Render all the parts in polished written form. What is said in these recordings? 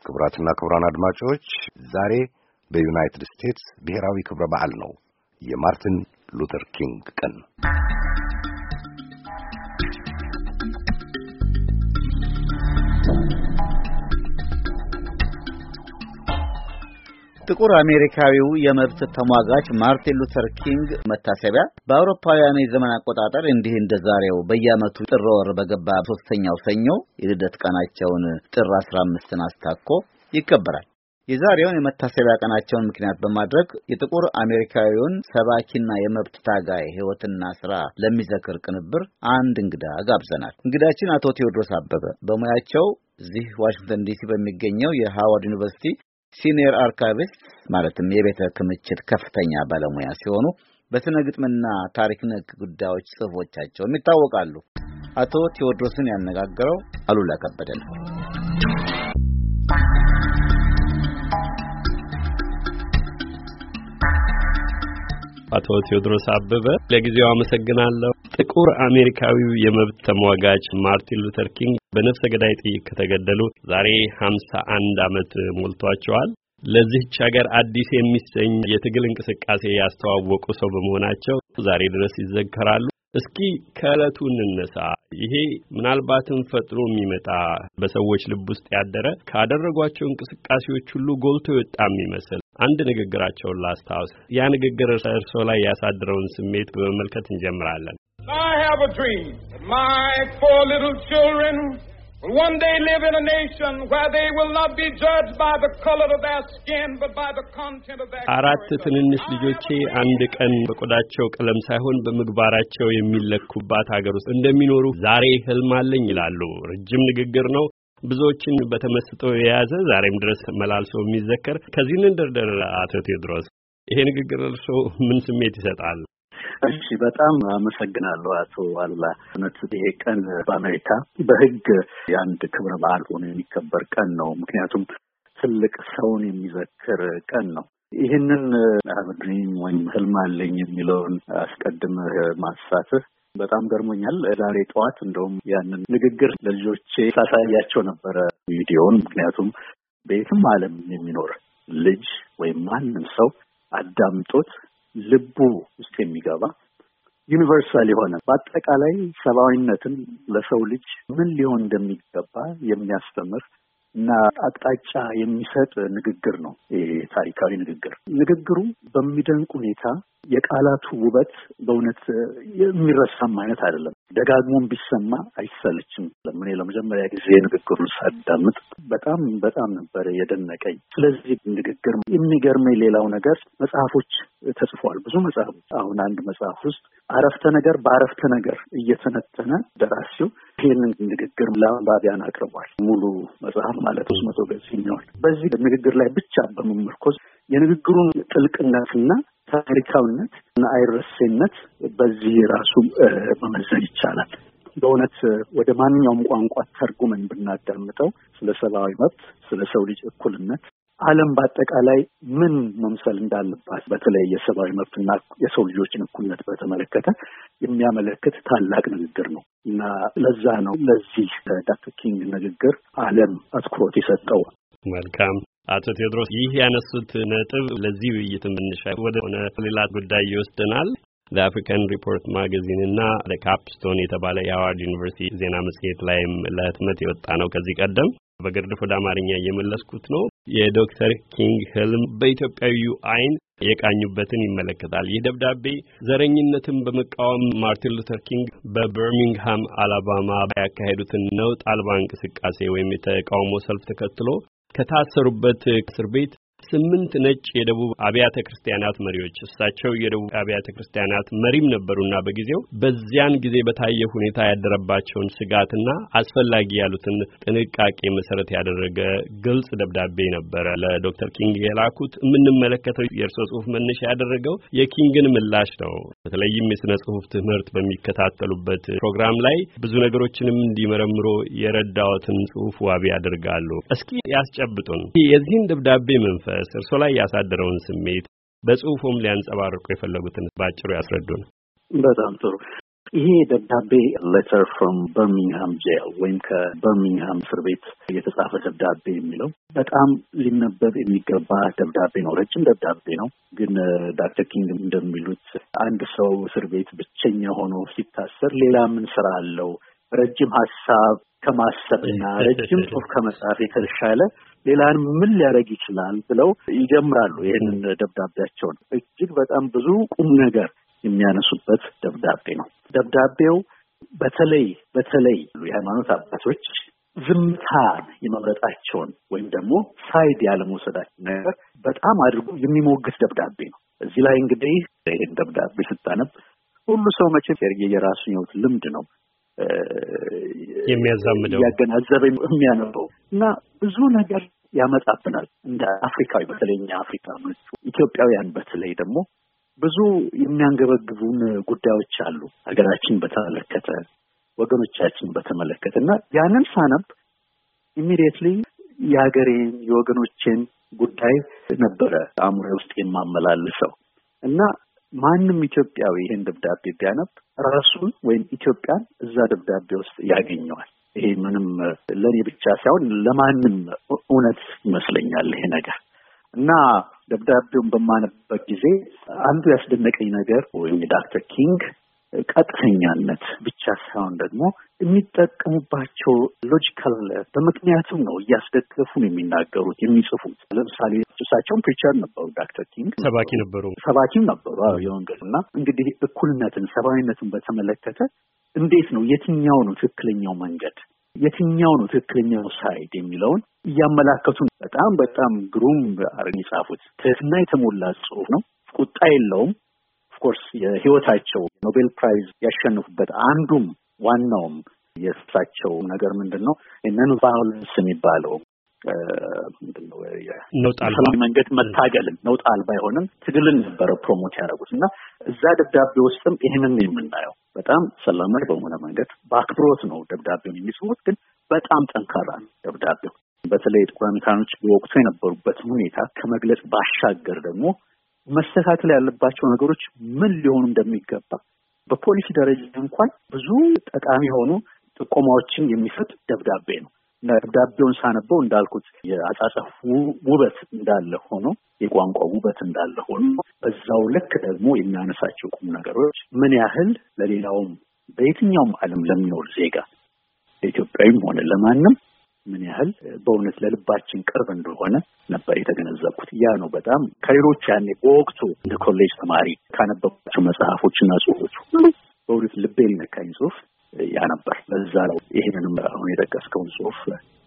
ክቡራትና ክቡራን አድማጮች ዛሬ በዩናይትድ ስቴትስ ብሔራዊ ክብረ በዓል ነው፣ የማርቲን ሉተር ኪንግ ቀን። ጥቁር አሜሪካዊው የመብት ተሟጋች ማርቲን ሉተር ኪንግ መታሰቢያ በአውሮፓውያን የዘመን አቆጣጠር እንዲህ እንደዛሬው በየዓመቱ ጥር ወር በገባ ሶስተኛው ሰኞ የልደት ቀናቸውን ጥር 15ን አስታኮ ይከበራል። የዛሬውን የመታሰቢያ ቀናቸውን ምክንያት በማድረግ የጥቁር አሜሪካዊውን ሰባኪና የመብት ታጋይ ሕይወትና ሥራ ለሚዘክር ቅንብር አንድ እንግዳ ጋብዘናል። እንግዳችን አቶ ቴዎድሮስ አበበ በሙያቸው እዚህ ዋሽንግተን ዲሲ በሚገኘው የሃዋርድ ዩኒቨርሲቲ ሲኒየር አርካይቪስት ማለትም የቤተ ክምችት ከፍተኛ ባለሙያ ሲሆኑ በስነ ግጥምና ታሪክ ነክ ጉዳዮች ጽሑፎቻቸውም ይታወቃሉ። አቶ ቴዎድሮስን ያነጋገረው አሉላ ከበደ ነው። አቶ ቴዎድሮስ አበበ ለጊዜው አመሰግናለሁ። ጥቁር አሜሪካዊው የመብት ተሟጋች ማርቲን ሉተር ኪንግ በነፍሰ ገዳይ ጥይት ከተገደሉ ዛሬ 51 ዓመት ሞልቷቸዋል። ለዚህች ሀገር አዲስ የሚሰኝ የትግል እንቅስቃሴ ያስተዋወቁ ሰው በመሆናቸው ዛሬ ድረስ ይዘከራሉ። እስኪ ከዕለቱ እንነሳ። ይሄ ምናልባትም ፈጥኖ የሚመጣ በሰዎች ልብ ውስጥ ያደረ ካደረጓቸው እንቅስቃሴዎች ሁሉ ጎልቶ የወጣ የሚመስል አንድ ንግግራቸውን ላስታውስ። ያ ንግግር እርሶ ላይ ያሳደረውን ስሜት በመመልከት እንጀምራለን። I have a dream that my 4 little children will one day live in a nation where they will not be judged by the color of their skin but by the content of their character. አራት ትንንሽ ልጆቼ አንድ ቀን በቆዳቸው ቀለም ሳይሆን በምግባራቸው የሚለኩባት ሀገር ውስጥ እንደሚኖሩ ዛሬ ህልም አለኝ ይላሉ። ረጅም ንግግር ነው። ብዙዎችን በተመስጦ የያዘ ዛሬም ድረስ መላልሶ የሚዘከር። ከዚህ እንደርደር አቶ ቴዎድሮስ፣ ይሄ ንግግር እርሶ ምን ስሜት ይሰጣል? እሺ፣ በጣም አመሰግናለሁ አቶ አሉላ። እውነት ይሄ ቀን በአሜሪካ በሕግ የአንድ ክብረ በዓል ሆኖ የሚከበር ቀን ነው። ምክንያቱም ትልቅ ሰውን የሚዘክር ቀን ነው። ይህንን ድሪም ወይም ህልም አለኝ የሚለውን አስቀድመህ ማንሳትህ በጣም ገርሞኛል። ዛሬ ጠዋት እንደውም ያንን ንግግር ለልጆቼ ሳሳያቸው ነበረ ቪዲዮውን። ምክንያቱም በየትም ዓለም የሚኖር ልጅ ወይም ማንም ሰው አዳምጦት ልቡ ውስጥ የሚገባ ዩኒቨርሳል የሆነ በአጠቃላይ ሰብአዊነትን ለሰው ልጅ ምን ሊሆን እንደሚገባ የሚያስተምር እና አቅጣጫ የሚሰጥ ንግግር ነው። ይሄ ታሪካዊ ንግግሩ በሚደንቅ ሁኔታ የቃላቱ ውበት በእውነት የሚረሳም አይነት አይደለም። ደጋግሞም ቢሰማ አይሰለችም። ለምን ለመጀመሪያ ጊዜ ንግግሩን ሳዳምጥ በጣም ነበር የደነቀኝ። ስለዚህ ንግግር የሚገርመኝ ሌላው ነገር መጽሐፎች ተጽፈዋል፣ ብዙ መጽሐፎች። አሁን አንድ መጽሐፍ ውስጥ አረፍተ ነገር በአረፍተ ነገር እየተነተነ ደራሲው ይህንን ንግግር ለአንባቢያን አቅርቧል። ሙሉ መጽሐፍ ማለት 300 ገጽ የሚሆን በዚህ ንግግር ላይ ብቻ በመመርኮዝ የንግግሩን ጥልቅነትና ታሪካዊነት እና አይረሴነት በዚህ ራሱ መመዘን ይቻላል። በእውነት ወደ ማንኛውም ቋንቋ ተርጉመን ብናዳምጠው ስለ ሰብአዊ መብት፣ ስለ ሰው ልጅ እኩልነት፣ ዓለም በአጠቃላይ ምን መምሰል እንዳለባት በተለይ የሰብአዊ መብትና የሰው ልጆችን እኩልነት በተመለከተ የሚያመለክት ታላቅ ንግግር ነው እና ለዛ ነው ለዚህ ዶክተር ኪንግ ንግግር ዓለም አትኩሮት የሰጠው። መልካም አቶ ቴዎድሮስ፣ ይህ ያነሱት ነጥብ ለዚህ ውይይት መነሻ ወደ ሆነ ሌላ ጉዳይ ይወስደናል። ለአፍሪካን ሪፖርት ማጋዚን እና ለካፕስቶን የተባለ የሃዋርድ ዩኒቨርሲቲ ዜና መጽሔት ላይም ለህትመት የወጣ ነው። ከዚህ ቀደም በግርድፍ ወደ አማርኛ እየመለስኩት ነው። የዶክተር ኪንግ ህልም በኢትዮጵያዊው አይን የቃኙበትን ይመለከታል። ይህ ደብዳቤ ዘረኝነትን በመቃወም ማርቲን ሉተር ኪንግ በበርሚንግሃም አላባማ ያካሄዱትን ነውጥ አልባ እንቅስቃሴ ወይም የተቃውሞ ሰልፍ ተከትሎ ከታሰሩበት እስር ቤት 8 ነጭ የደቡብ አብያተ ክርስቲያናት መሪዎች እሳቸው የደቡብ አብያተ ክርስቲያናት መሪም ነበሩና በጊዜው በዚያን ጊዜ በታየ ሁኔታ ያደረባቸውን ስጋትና አስፈላጊ ያሉትን ጥንቃቄ መሰረት ያደረገ ግልጽ ደብዳቤ ነበረ ለዶክተር ኪንግ የላኩት። የምንመለከተው የእርሶ ጽሑፍ መነሻ ያደረገው የኪንግን ምላሽ ነው። በተለይም የሥነ ጽሑፍ ትምህርት በሚከታተሉበት ፕሮግራም ላይ ብዙ ነገሮችንም እንዲመረምሩ የረዳዎትን ጽሑፍ ዋቢ ያደርጋሉ። እስኪ ያስጨብጡን የዚህን ደብዳቤ መንፈስ እርሶ ላይ ያሳደረውን ስሜት በጽሑፉም ሊያንጸባርቁ የፈለጉትን ባጭሩ ያስረዱን። በጣም ጥሩ። ይሄ ደብዳቤ letter from Birmingham jail ወይም ከበርሚንግሃም እስር ቤት የተጻፈ ደብዳቤ የሚለው በጣም ሊነበብ የሚገባ ደብዳቤ ነው። ረጅም ደብዳቤ ነው። ግን ዶክተር ኪንግ እንደሚሉት አንድ ሰው እስር ቤት ብቸኛ ሆኖ ሲታሰር ሌላ ምን ስራ አለው? ረጅም ሀሳብ ከማሰብና ረጅም ጽሑፍ ከመጻፍ የተሻለ ሌላን ምን ሊያደርግ ይችላል ብለው ይጀምራሉ ይህንን ደብዳቤያቸውን። እጅግ በጣም ብዙ ቁም ነገር የሚያነሱበት ደብዳቤ ነው። ደብዳቤው በተለይ የሃይማኖት አባቶች ዝምታን የመምረጣቸውን ወይም ደግሞ ሳይድ ያለመውሰዳቸው ነገር በጣም አድርጎ የሚሞግት ደብዳቤ ነው። እዚህ ላይ እንግዲህ ይህን ደብዳቤ ስታነብ ሁሉ ሰው መቼም የራሱን ሕይወት ልምድ ነው የሚያዛምደው ያገናዘበ የሚያነበው እና ብዙ ነገር ያመጣብናል። እንደ አፍሪካዊ በተለይ አፍሪካኖች ኢትዮጵያውያን በተለይ ደግሞ ብዙ የሚያንገበግቡን ጉዳዮች አሉ ሀገራችን በተመለከተ ወገኖቻችን በተመለከተ እና ያንን ሳነብ ኢሚዲየትሊ የሀገሬን የወገኖቼን ጉዳይ ነበረ አእምሮዬ ውስጥ የማመላልሰው እና ማንም ኢትዮጵያዊ ይህን ደብዳቤ ቢያነብ ራሱን ወይም ኢትዮጵያን እዛ ደብዳቤ ውስጥ ያገኘዋል። ይሄ ምንም ለኔ ብቻ ሳይሆን ለማንም እውነት ይመስለኛል ይሄ ነገር እና ደብዳቤውን በማነብበት ጊዜ አንዱ ያስደነቀኝ ነገር ወይም የዶክተር ኪንግ ቀጥተኛነት ብቻ ሳይሆን ደግሞ የሚጠቀሙባቸው ሎጂካል በምክንያቱም ነው እያስደገፉ ነው የሚናገሩት የሚጽፉት። ለምሳሌ እሳቸውም ፕሪቸር ነበሩ፣ ዶክተር ኪንግ ሰባኪም ነበሩ የወንጌል እና እንግዲህ እኩልነትን ሰብአዊነትን በተመለከተ እንዴት ነው የትኛው ነው ትክክለኛው መንገድ የትኛው ነው ትክክለኛው ሳይድ የሚለውን እያመላከቱ በጣም ግሩም አርግ የጻፉት ትህትና የተሞላ ጽሑፍ ነው። ቁጣ የለውም። ኦፍኮርስ የህይወታቸው ኖቤል ፕራይዝ ያሸነፉበት አንዱም ዋናውም የእሳቸው ነገር ምንድነው ነን ቫዮለንስ የሚባለው ምንድነው የሰላማዊ መንገድ መታገልን ነውጥ አልባ አይሆንም ትግልን ነበረ ፕሮሞት ያደረጉት እና እዛ ደብዳቤ ውስጥም ይሄንን የምናየው በጣም ሰላማዊ በሆነ መንገድ በአክብሮት ነው ደብዳቤውን የሚጽፉት። ግን በጣም ጠንካራ ነው ደብዳቤው። በተለይ ጥቁር አሜሪካኖች በወቅቱ የነበሩበት ሁኔታ ከመግለጽ ባሻገር ደግሞ መስተካከል ያለባቸው ነገሮች ምን ሊሆኑ እንደሚገባ በፖሊሲ ደረጃ እንኳን ብዙ ጠቃሚ የሆኑ ጥቆማዎችን የሚሰጥ ደብዳቤ ነው። ደብዳቤውን ሳነበው እንዳልኩት የአጻጻፍ ውበት እንዳለ ሆኖ የቋንቋ ውበት እንዳለ ሆኖ በዛው ልክ ደግሞ የሚያነሳቸው ቁም ነገሮች ምን ያህል ለሌላውም በየትኛውም ዓለም ለሚኖር ዜጋ ለኢትዮጵያዊም ሆነ ለማንም ምን ያህል በእውነት ለልባችን ቅርብ እንደሆነ ነበር የተገነዘብኩት። ያ ነው በጣም ከሌሎች ያኔ በወቅቱ እንደ ኮሌጅ ተማሪ ካነበብኳቸው መጽሐፎችና ጽሑፎች ሁሉ በእውነት ልቤን የነካኝ ጽሑፍ ያ ነበር። ለዛ ነው ይሄንንም አሁን የጠቀስከውን ጽሑፍ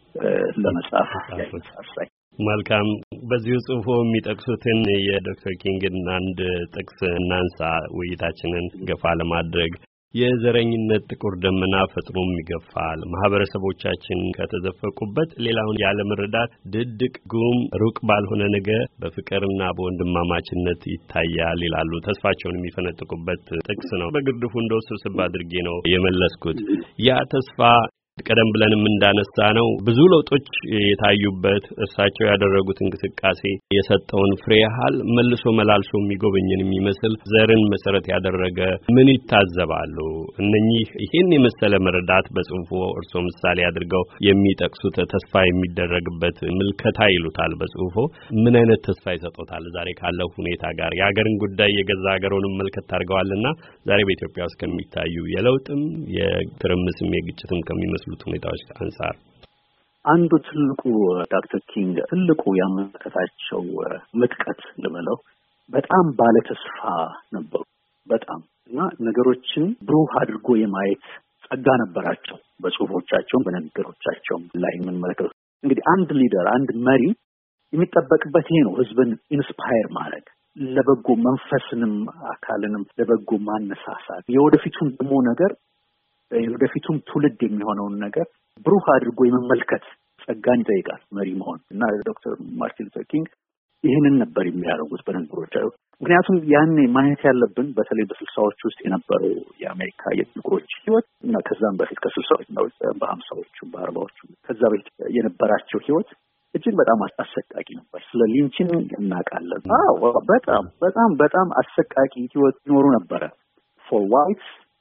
ለመጻፍ ያሳሳኝ። መልካም። በዚሁ ጽሑፎ የሚጠቅሱትን የዶክተር ኪንግን አንድ ጥቅስ እናንሳ ውይይታችንን ገፋ ለማድረግ። የዘረኝነት ጥቁር ደመና ፈጥኖም ይገፋል። ማህበረሰቦቻችን ከተዘፈቁበት ሌላውን ያለመረዳት ድቅድቅ ጉም ሩቅ ባልሆነ ነገር በፍቅርና በወንድማማችነት ይታያል ይላሉ። ተስፋቸውን የሚፈነጥቁበት ጥቅስ ነው። በግርድፉ እንደው ስብስብ አድርጌ ነው የመለስኩት። ያ ተስፋ ቀደም ብለንም እንዳነሳ ነው ብዙ ለውጦች የታዩበት እርሳቸው ያደረጉት እንቅስቃሴ የሰጠውን ፍሬ ያህል መልሶ መላልሶ የሚጎበኝን የሚመስል ዘርን መሰረት ያደረገ ምን ይታዘባሉ? እነኚህ ይህን የመሰለ መረዳት በጽሁፉ እርሶ ምሳሌ አድርገው የሚጠቅሱት ተስፋ የሚደረግበት ምልከታ ይሉታል። በጽሁፉ ምን አይነት ተስፋ ይሰጡታል? ዛሬ ካለው ሁኔታ ጋር የሀገርን ጉዳይ የገዛ ሀገሩንም መልከት አድርገዋልና ዛሬ በኢትዮጵያ ውስጥ ከሚታዩ የለውጥም የትርምስም የግጭትም ከሚመስሉ ሁኔታዎች አንፃር አንዱ ትልቁ ዶክተር ኪንግ ትልቁ ያመለከታቸው ምጥቀት ልበለው በጣም ባለ ተስፋ ነበሩ። በጣም እና ነገሮችን ብሩህ አድርጎ የማየት ጸጋ ነበራቸው። በጽሁፎቻቸውም በንግግሮቻቸውም ላይ የምንመለከተው እንግዲህ አንድ ሊደር አንድ መሪ የሚጠበቅበት ይሄ ነው። ህዝብን ኢንስፓየር ማድረግ፣ ለበጎ መንፈስንም አካልንም ለበጎ ማነሳሳት፣ የወደፊቱን ደግሞ ነገር የወደፊቱም ትውልድ የሚሆነውን ነገር ብሩህ አድርጎ የመመልከት ጸጋን ይጠይቃል መሪ መሆን እና ዶክተር ማርቲን ሉተር ኪንግ ይህንን ነበር የሚያደርጉት በንግግራቸው። ምክንያቱም ያኔ ማየት ያለብን በተለይ በ60ዎች ውስጥ የነበረው የአሜሪካ የጥቁሮች ህይወት እና ከዛም በፊት ከ60ዎች ነው በ50ዎቹ በ40ዎቹ ከዛ በፊት የነበራቸው ህይወት እጅግ በጣም አሰቃቂ ነበር። ስለ ሊንቺንግ እናውቃለን። በጣም አሰቃቂ ህይወት ይኖሩ ነበረ for whites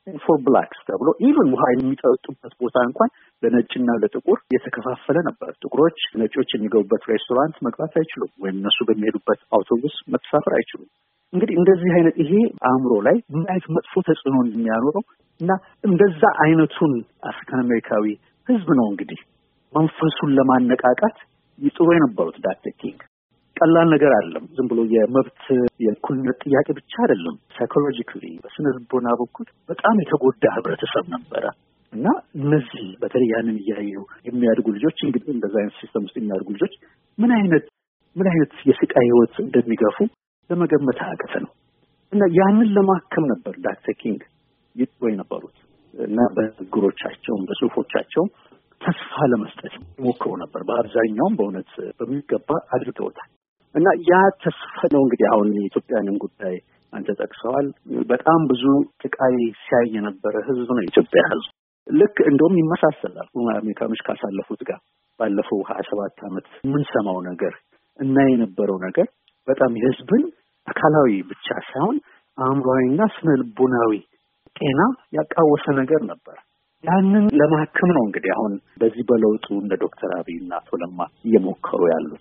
ፎር ብላክስ ተብሎ ኢቭን ውሃ የሚጠጡበት ቦታ እንኳን ለነጭና ለጥቁር የተከፋፈለ ነበር። ጥቁሮች ነጮች የሚገቡበት ሬስቶራንት መግባት አይችሉም፣ ወይም እነሱ በሚሄዱበት አውቶቡስ መሳፈር አይችሉም። እንግዲህ እንደዚህ አይነት ይሄ አእምሮ ላይ ምን አይነት መጥፎ ተጽዕኖ የሚያኖረው እና እንደዛ አይነቱን አፍሪካን አሜሪካዊ ህዝብ ነው እንግዲህ መንፈሱን ለማነቃቃት ይጥሩ የነበሩት ዶክተር ኪንግ። ቀላል ነገር አይደለም። ዝም ብሎ የመብት የእኩልነት ጥያቄ ብቻ አይደለም። ሳይኮሎጂካሊ በስነ ልቦና በኩል በጣም የተጎዳ ህብረተሰብ ነበረ እና እነዚህ በተለይ ያንን እያዩ የሚያድጉ ልጆች እንግዲህ እንደዛ አይነት ሲስተም ውስጥ የሚያድጉ ልጆች ምን አይነት የስቃይ ህይወት እንደሚገፉ ለመገመት አያቅተ ነው እና ያንን ለማከም ነበር ዶክተር ኪንግ ይጥሩ የነበሩት እና በንግግሮቻቸውም በጽሁፎቻቸውም ተስፋ ለመስጠት ሞክሮ ነበር። በአብዛኛውም በእውነት በሚገባ አድርገውታል እና ያ ተስፋ ነው እንግዲህ አሁን የኢትዮጵያንን ጉዳይ አንተ ጠቅሰዋል። በጣም ብዙ ስቃይ ሲያይ የነበረ ህዝብ ነው የኢትዮጵያ ህዝብ። ልክ እንደውም ይመሳሰላል አሜሪካኖች ካሳለፉት ጋር ባለፈው 27 ዓመት የምንሰማው ነገር እና የነበረው ነገር በጣም የህዝብን አካላዊ ብቻ ሳይሆን አእምሮአዊና ስነ ልቦናዊ ጤና ያቃወሰ ነገር ነበር። ያንን ለማከም ነው እንግዲህ አሁን በዚህ በለውጡ እንደ ዶክተር አብይና አቶ ለማ እየሞከሩ ያሉት።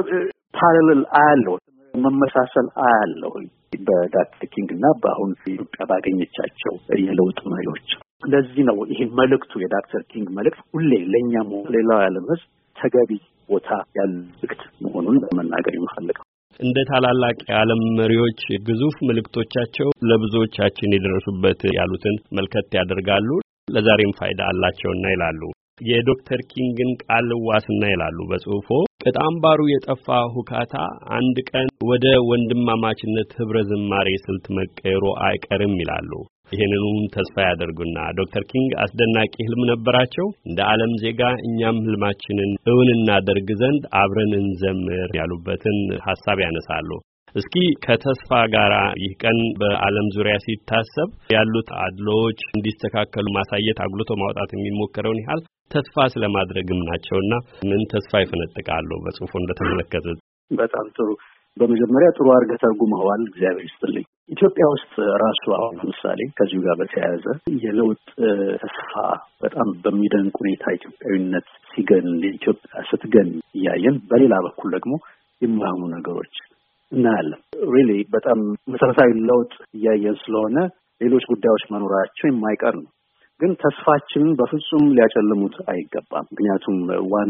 ፓራሌል አያለው፣ መመሳሰል አያለው በዶክተር ኪንግ እና በአሁን ኢትዮጵያ ባገኘቻቸው የለውጥ መሪዎች። ለዚህ ነው ይሄ መልእክቱ የዶክተር ኪንግ መልእክት ሁሌ ለእኛም ሌላው ዓለም ህዝብ ተገቢ ቦታ ያለው መልእክት መሆኑን መናገር የምፈልገው። እንደ ታላላቅ የዓለም መሪዎች ግዙፍ መልእክቶቻቸው ለብዙዎቻችን የደረሱበት ያሉትን መልከት ያደርጋሉ፣ ለዛሬም ፋይዳ አላቸውና ይላሉ። የዶክተር ኪንግን ቃል ዋስና ይላሉ በጽሁፎ ቅጣምባሩ የጠፋ ሁካታ አንድ ቀን ወደ ወንድማማችነት ህብረ ዝማሬ ስልት መቀየሩ አይቀርም ይላሉ። ይሄንኑም ተስፋ ያደርጉና ዶክተር ኪንግ አስደናቂ ህልም ነበራቸው። እንደ ዓለም ዜጋ እኛም ህልማችንን እውን እናደርግ ዘንድ አብረን እንዘምር ያሉበትን ሐሳብ ያነሳሉ። እስኪ ከተስፋ ጋራ ይህ ቀን በዓለም ዙሪያ ሲታሰብ ያሉት አድሎዎች እንዲስተካከሉ ማሳየት አጉልቶ ማውጣት የሚሞከረውን ያህል ተስፋ ስለማድረግም ናቸውና ምን ተስፋ ይፈነጥቃሉ በጽሁፉ እንደተመለከቱት? በጣም ጥሩ። በመጀመሪያ ጥሩ አድርገህ ተርጉመዋል። እግዚአብሔር ይስጥልኝ። ኢትዮጵያ ውስጥ ራሱ አሁን ለምሳሌ ከዚሁ ጋር በተያያዘ የለውጥ ተስፋ በጣም በሚደንቅ ሁኔታ ኢትዮጵያዊነት ሲገን ኢትዮጵያ ስትገን እያየን፣ በሌላ በኩል ደግሞ የማያምኑ ነገሮች እናያለን። ሪሊ በጣም መሰረታዊ ለውጥ እያየን ስለሆነ ሌሎች ጉዳዮች መኖራቸው የማይቀር ነው። ግን ተስፋችንን በፍጹም ሊያጨልሙት አይገባም። ምክንያቱም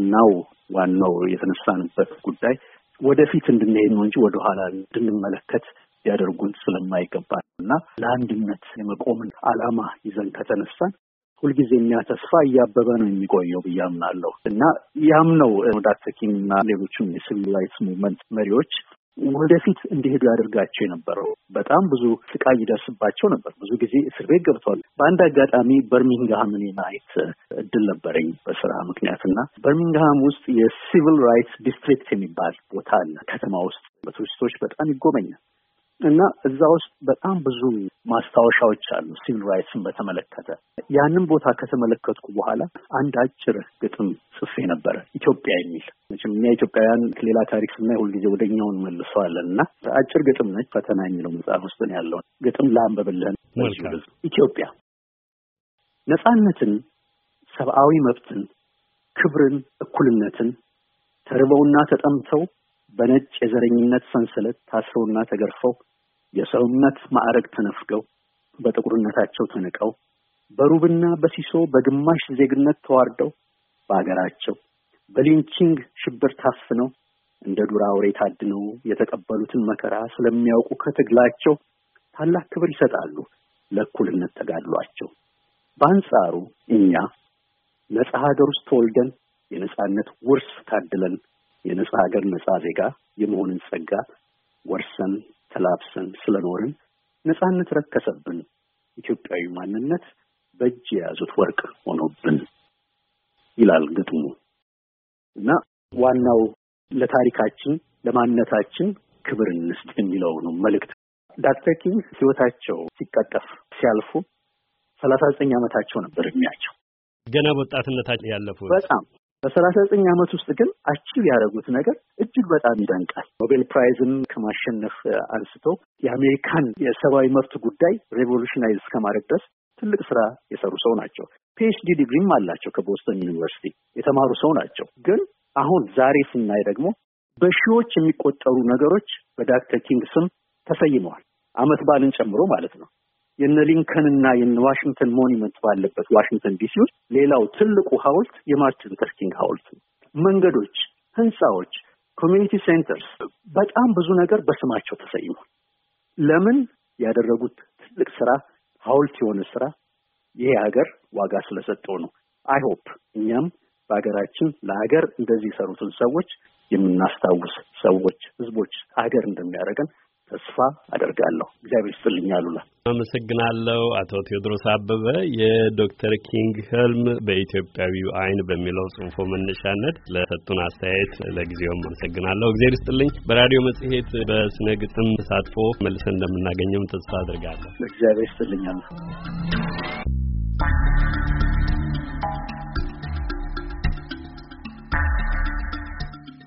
ዋናው የተነሳንበት ጉዳይ ወደፊት እንድንሄድ ነው እንጂ ወደኋላ እንድንመለከት ሊያደርጉን ስለማይገባ እና ለአንድነት የመቆምን ዓላማ ይዘን ከተነሳን ሁልጊዜ እኛ ተስፋ እያበበ ነው የሚቆየው ብዬ አምናለሁ እና ያም ነው ዶክተር ኪንግ እና ሌሎችም የሲቪል ራይትስ ሙቭመንት መሪዎች ወደፊት እንዲሄዱ ያደርጋቸው የነበረው። በጣም ብዙ ስቃይ ይደርስባቸው ነበር። ብዙ ጊዜ እስር ቤት ገብተዋል። በአንድ አጋጣሚ በርሚንግሃምን ማየት እድል ነበረኝ በስራ ምክንያትና በርሚንግሃም ውስጥ የሲቪል ራይትስ ዲስትሪክት የሚባል ቦታ አለ ከተማ ውስጥ በቱሪስቶች በጣም ይጎበኛል እና እዛ ውስጥ በጣም ብዙ ማስታወሻዎች አሉ ሲቪል ራይትስን በተመለከተ። ያንን ቦታ ከተመለከትኩ በኋላ አንድ አጭር ግጥም ጽፌ ነበረ፣ ኢትዮጵያ የሚል። መቼም እኛ ኢትዮጵያውያን ሌላ ታሪክ ስናይ ሁልጊዜ ወደኛው እንመልሰዋለን እና አጭር ግጥም ነች። ፈተና የሚለው መጽሐፍ ውስጥ ነው ያለው ግጥም ላንብብልህ። ኢትዮጵያ ነጻነትን፣ ሰብአዊ መብትን፣ ክብርን፣ እኩልነትን ተርበውና ተጠምተው በነጭ የዘረኝነት ሰንሰለት ታስረውና ተገርፈው የሰውነት ማዕረግ ተነፍገው በጥቁርነታቸው ተንቀው በሩብና በሲሶ በግማሽ ዜግነት ተዋርደው በአገራቸው በሊንቺንግ ሽብር ታፍነው እንደ ዱር አውሬ ታድነው የተቀበሉትን መከራ ስለሚያውቁ ከትግላቸው ታላቅ ክብር ይሰጣሉ ለእኩልነት ተጋድሏቸው። በአንጻሩ እኛ ነጻ ሀገር ውስጥ ተወልደን የነጻነት ውርስ ታድለን የነጻ ሀገር ነጻ ዜጋ የመሆንን ጸጋ ወርሰን ተላብሰን ስለኖርን ነጻነት ረከሰብን፣ ኢትዮጵያዊ ማንነት በእጅ የያዙት ወርቅ ሆኖብን ይላል ግጥሙ እና ዋናው ለታሪካችን ለማንነታችን ክብር እንስጥ የሚለው ነው መልእክት። ዶክተር ኪንግ ህይወታቸው ሲቀጠፍ ሲያልፉ 39 ዓመታቸው ነበር እድሜያቸው። ገና በወጣትነታቸው ያለፉት በጣም በ39 ዓመት ውስጥ ግን አቺቭ ያደረጉት ነገር እጅግ በጣም ይደንቃል። ኖቤል ፕራይዝን ከማሸነፍ አንስቶ የአሜሪካን የሰብአዊ መብት ጉዳይ ሬቮሉሽናይዝ እስከማድረግ ድረስ ትልቅ ስራ የሰሩ ሰው ናቸው። PhD ዲግሪም አላቸው ከቦስተን ዩኒቨርሲቲ የተማሩ ሰው ናቸው። ግን አሁን ዛሬ ስናይ ደግሞ በሺዎች የሚቆጠሩ ነገሮች በዶክተር ኪንግ ስም ተሰይመዋል። ዓመት በዓልን ጨምሮ ማለት ነው። የነ ሊንከንና የነ ዋሽንግተን ሞኒመንት ባለበት ዋሽንግተን ዲሲ ውስጥ ሌላው ትልቁ ሐውልት የማርቲን ሉተር ኪንግ ሐውልት ነው። መንገዶች፣ ህንጻዎች፣ ኮሚኒቲ ሴንተርስ በጣም ብዙ ነገር በስማቸው ተሰይሟል። ለምን? ያደረጉት ትልቅ ስራ ሐውልት የሆነ ስራ ይሄ ሀገር ዋጋ ስለሰጠው ነው። አይ ሆፕ እኛም በሀገራችን ለሀገር እንደዚህ የሰሩትን ሰዎች የምናስታውስ ሰዎች፣ ህዝቦች ሀገር እንደሚያደርገን ተስፋ አደርጋለሁ። እግዚአብሔር ይስጥልኝ አሉላ። አመሰግናለሁ። አቶ ቴዎድሮስ አበበ የዶክተር ኪንግ ህልም በኢትዮጵያዊው አይን በሚለው ጽሑፎ መነሻነት ለሰጡን አስተያየት ለጊዜውም አመሰግናለሁ። እግዚአብሔር ይስጥልኝ። በራዲዮ መጽሔት በስነ ግጥም ተሳትፎ መልሰን እንደምናገኘም ተስፋ አድርጋለሁ። እግዚአብሔር ይስጥልኝ አሉላ።